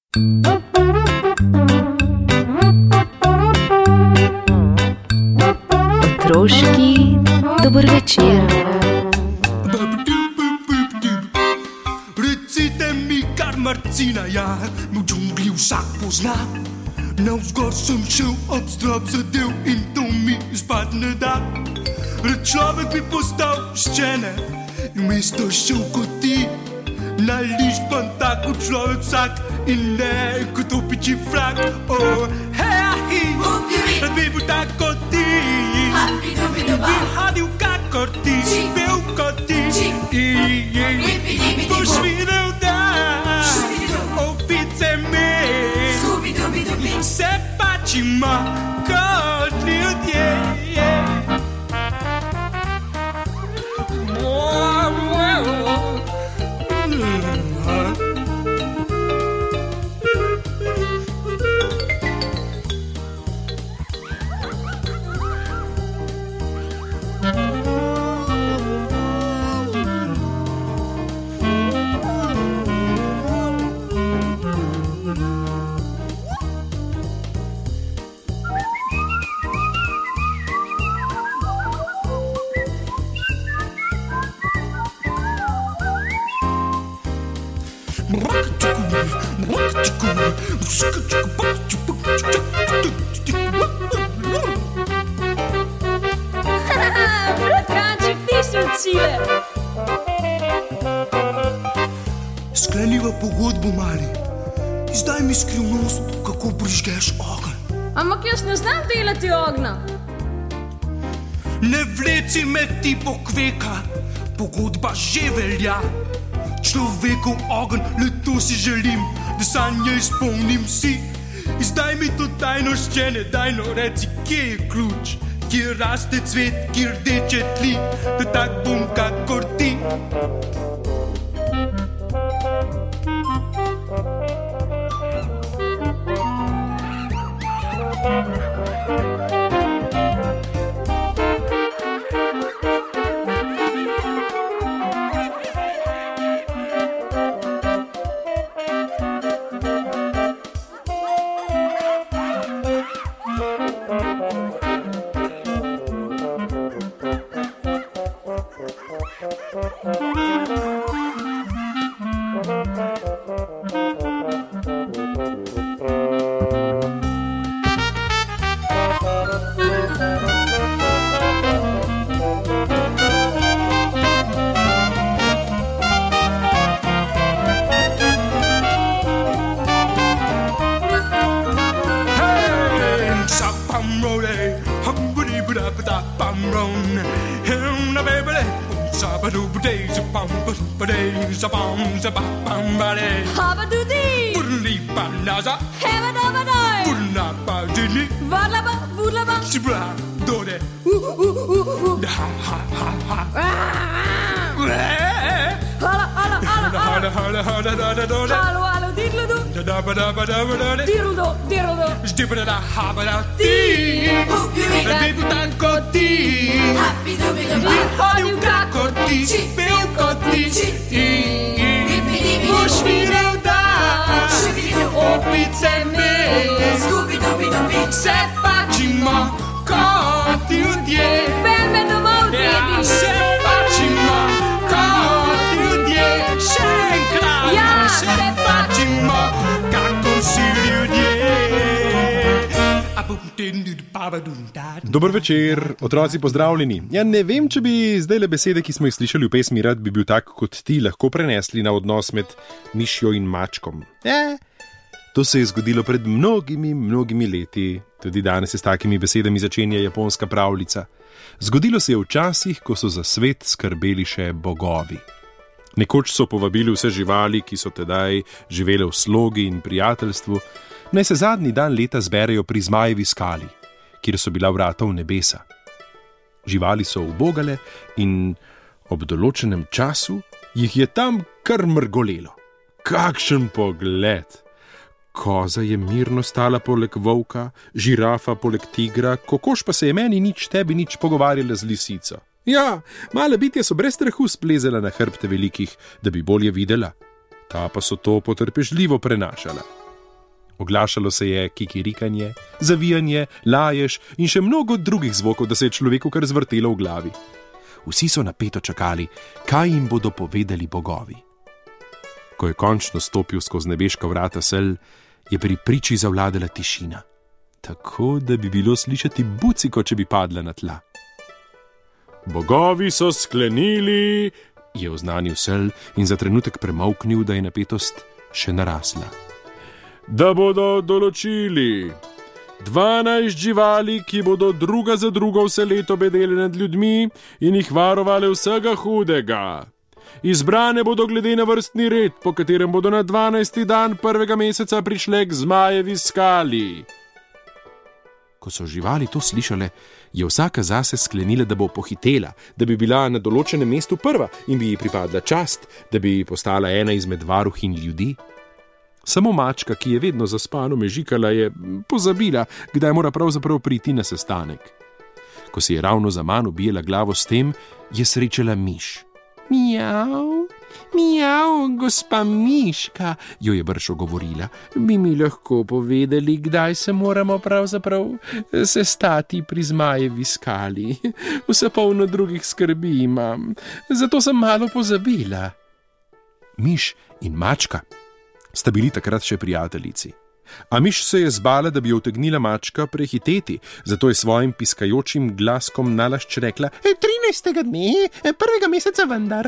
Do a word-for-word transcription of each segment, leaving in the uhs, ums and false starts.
Otroški dober večer. Recite mi, kar Marcina, ja, v džungli vsak pozna. Navzgor sem šel, ob strop zadev in to mi spad ne da. Človek bi postal ščene in vmesto šel kot ti. Na lišt pa tako človek vsak in ne kot opiči frak. Oh, hej, rad bi bil tak kot ti. Bi hodil kakor ti, pel kot ti. Boš videl, da opice mi se pačimo kot ljudje. Bratranček, ti si od sile. Skleniva pogodbo, mali. Izdaj mi skrivnost, kako prižgeš ogenj. Ampak jaz ne znam delati ognja. Ne vleci me ti pokveka, pogodba že velja. Človekov ogenj, le to si želim, da sanje izpolnim si. Izdaj mi to tajno ščene, dajno reci, kje je ključ, kje raste cvet, kje rdeče tli, da tak bom kakor ti. Habadudi! Burli-ba-naza! Hebadabadai! Burla-ba-dili! Vadlaba, budlaba! Shibra-dode! Ha-ha-ha-ha! Hala, hala, hala, hala! Ha-ha-ha-ha-ha-ha-ha-ha-ha! Halo, halo, didludu! Da-da-ba-da-ba-da-ba-da-da! Diruldo, diruldo! Stibra-da-ha-ba-da-ti! Rad bi kot ti! Bi hodil kakor ti! Pel kot ti! Boš videl, da opice mi se pačimo kot ljudje. Pel me domov, dedi! Se pačimo kot ljudje. Še enkrat Ja, se se pačimo kakor si ljudje. Dober večer, otroci pozdravljeni. Ja, ne vem, če bi zdaj le besede, ki smo jih slišali v pesmi Rad bi bil tak kot ti, lahko prenesli na odnos med mišjo in mačkom. Ja, to se je zgodilo pred mnogimi, mnogimi leti. Tudi danes se s takimi besedami začenja japonska pravljica. Zgodilo se je včasih, ko so za svet skrbeli še bogovi. Nekoč so povabili vse živali, ki so tedaj živele v slogi in prijateljstvu, naj se zadnji dan leta zberejo pri Zmajevi skali, kjer so bila vrata v nebesa. Živali so ubogale in ob določenem času jih je tam kar mrgolelo. Kakšen pogled! Koza je mirno stala poleg volka, žirafa poleg tigra, kokoš pa se je meni nič, tebi nič pogovarjala z lisico. Ja, mala bitja so brez strahu splezala na hrbte velikih, da bi bolje videla. Ta pa so to potrpežljivo prenašala. Oglašalo se je kikirikanje, zavijanje, lajež in še mnogo drugih zvokov, da se je človeku kar zvrtelo v glavi. Vsi so napeto čakali, kaj jim bodo povedali bogovi. Ko je končno stopil skozi nebeška vrata sel, je pri priči zavladala tišina, tako da bi bilo slišati buciko, če bi padla na tla. Bogovi so sklenili, je oznanil sel in za trenutek premolknil, da je napetost še narasla. Da bodo določili dvanajst živali, ki bodo druga za drugo vse leto bedele nad ljudmi in jih varovale vsega hudega. Izbrane bodo glede na vrstni red, po katerem bodo na dvanajsti dan prvega meseca prišle k zmajevi skali. Ko so živali to slišale, je vsaka zase sklenila, da bo pohitela, da bi bila na določenem mestu prva in bi ji pripadla čast, da bi postala ena izmed varuhinj ljudi. Samo mačka, ki je vedno zaspano mežikala, je pozabila, kdaj mora pravzaprav priti na sestanek. Ko si je ravno zaman obijela glavo s tem, je srečala miš. Miau, miau, gospa miška, jo je bršo govorila. Bi mi lahko povedali, kdaj se moramo pravzaprav sestati pri zmajevi skali? Vse polno drugih skrbi imam, zato sem malo pozabila. Miš in mačka sta bili takrat še prijateljici. A miš se je zbala, da bi jo utegnila mačka prehiteti, zato je svojim piskajočim glaskom nalašč rekla: trinajstega dne, prvega meseca vendar.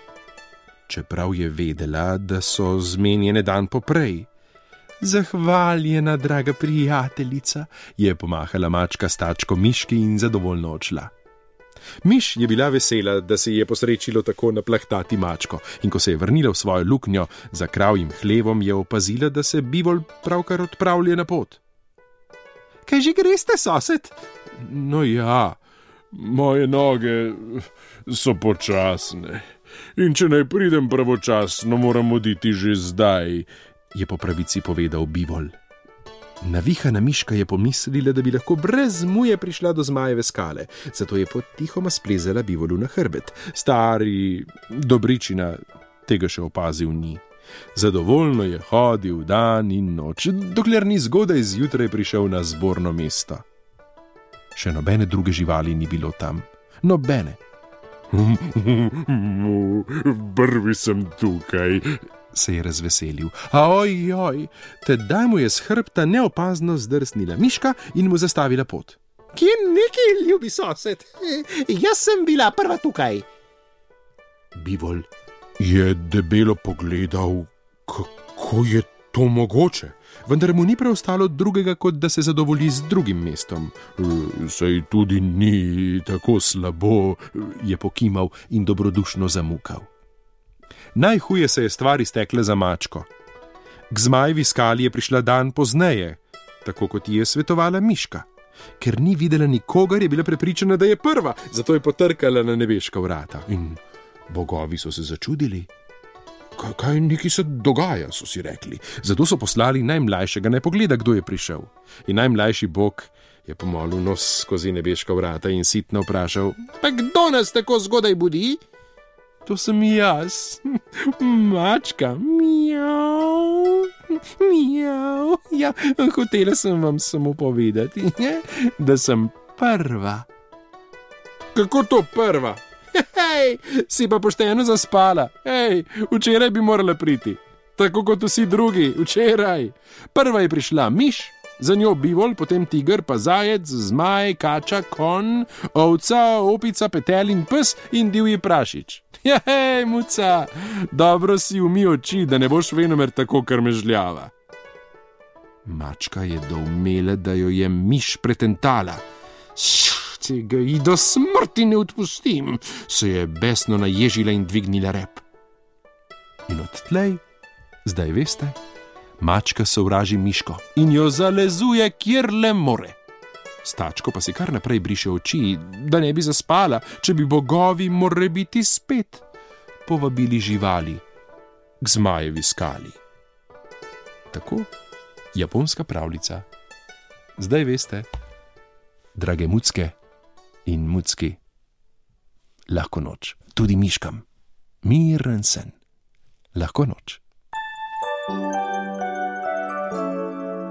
Čeprav je vedela, da so zmenjene dan poprej. Zahvaljena, draga prijateljica, je pomahala mačka s tačko miški in zadovoljno odšla. Miš je bila vesela, da se je posrečilo tako naplahtati mačko, in ko se je vrnila v svojo luknjo za kravjim hlevom, je opazila, da se bivol pravkar odpravlja na pot. Kaj že greste, sosed? No ja, moje noge so počasne in če naj pridem pravočasno, moram oditi že zdaj, je po pravici povedal bivol. Navihana miška je pomislila, da bi lahko brez muje prišla do zmajeve skale, zato je potihoma splezala bivolu na hrbet. Stari dobričina tega še opazil ni. Zadovoljno je hodil dan in noč, dokler ni zgodaj zjutraj prišel na zborno mesto. Še nobene druge živali ni bilo tam. Nobene. Prvi sem tukaj, se je razveselil. Oj, oj, tedaj mu je s hrbta neopazno zdrsnila miška in mu zastavila pot. Kje neki, ljubi sosed? Jaz sem bila prva tukaj. Bivol je debelo pogledal, kako je to mogoče, vendar mu ni preostalo drugega, kot da se zadovolji z drugim mestom. Saj tudi ni tako slabo, je pokimal in dobrodušno zamukal. Najhuje se je stvar iztekla za mačko. K zmajevi skali je prišla dan pozneje, tako kot ji je svetovala miška. Ker ni videla nikogar, je bila prepričana, da je prva, zato je potrkala na nebeška vrata. In bogovi so se začudili. Kaj, kaj neki se dogaja, so si rekli. Zato so poslali najmlajšega, naj pogleda, kdo je prišel. In najmlajši bog je pomolil nos skozi nebeška vrata in sitno vprašal: Pa kdo nas tako zgodaj budi? To sem jaz, mačka, miau, miau. Ja, hotela sem vam samo povedati, da sem prva. Kako to prva? Hej, si pa pošteno zaspala. Hej, včeraj bi morala priti, tako kot vsi drugi, včeraj. Prva je prišla miš, za njo bivol, potem tiger, pa zajec, zmaj, kača, konj, ovca, opica, petel in pes in divji prašič. Hej, muca, dobro si umi oči, da ne boš venomer tako krmežljava. Mačka je doumela, da jo je miš pretentala. Če ga ji do smrti ne odpustim, se je besno naježila in dvignila rep. In odtlej, zdaj veste, mačka sovraži miško in jo zalezuje, kjer le more. Stačko pa si kar naprej briše oči, da ne bi zaspala, če bi bogovi morebiti spet povabili živali k zmajevi skali. Tako, japonska pravljica. Zdaj veste, drage mucke in mucki, lahko noč, tudi miškam, miren sen, lahko noč.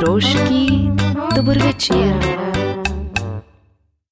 Otroški dober večer.